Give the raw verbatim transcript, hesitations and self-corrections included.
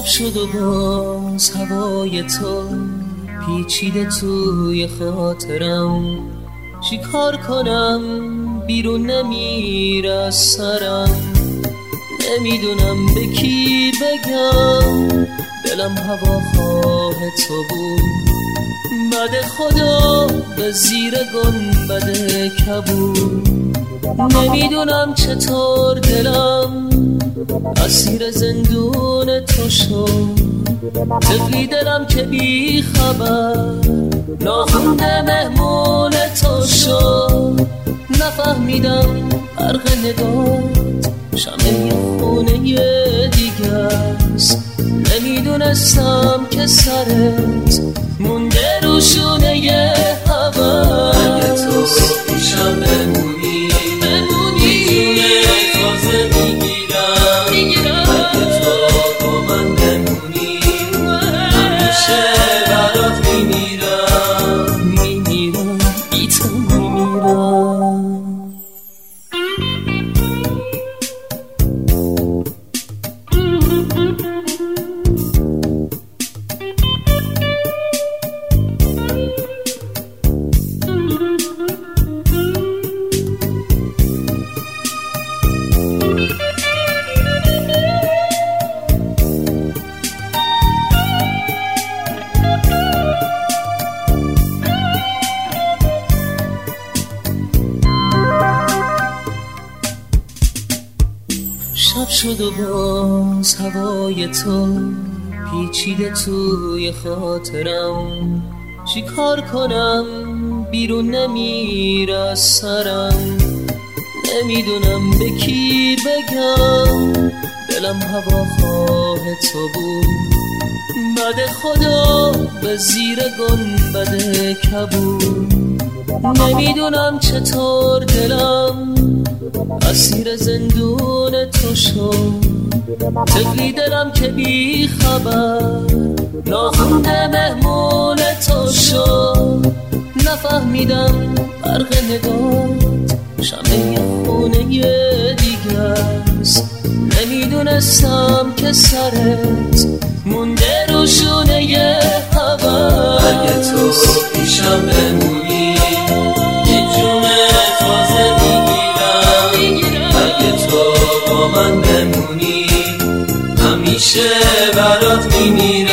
شب شد و باز هوای تو پیچیده توی خاطرم، چیکار کنم بیرون نمیره از سرم، نمیدونم به کی بگم دلم هواخواه تو بود، بد خدا به زیر گنبد کبود، نمیدونم چطور دلم اسیر زندون تو شد، طفلی دلم که بی خبر ناخونده مهمون تو شد، نفهمیدم برق نگات شمع خونه دیگه است، نمیدونستم که سرت مونده رو شونه هوا، اگه تو پیشم بمونی بمونی تازه میگیرم میگیرم، اگه تو با من بمونی همیشه برات میمیرم میمیرم بی تو میمیرم. شب شد و باز هوای تو پیچیده توی خاطرم، چیکار کنم بیرون نمیره از سرم، نمیدونم به کی بگم دلم هواخواه تو بود، بد خدا به زیر گنبد کبود، نمیدونم چطور دلم اسیر زندون تو شد، طفلی دلم که بی خبر ناخونده مهمون تو شد، نفهمیدم برق نگات شمع خونه دیگه است، نمیدونستم که سرت مونده رو شونه هوا، اگه تو پیشم بمونی یه جونه تازه میگیرم، اگه تو با من بمونی همیشه برات میمیرم.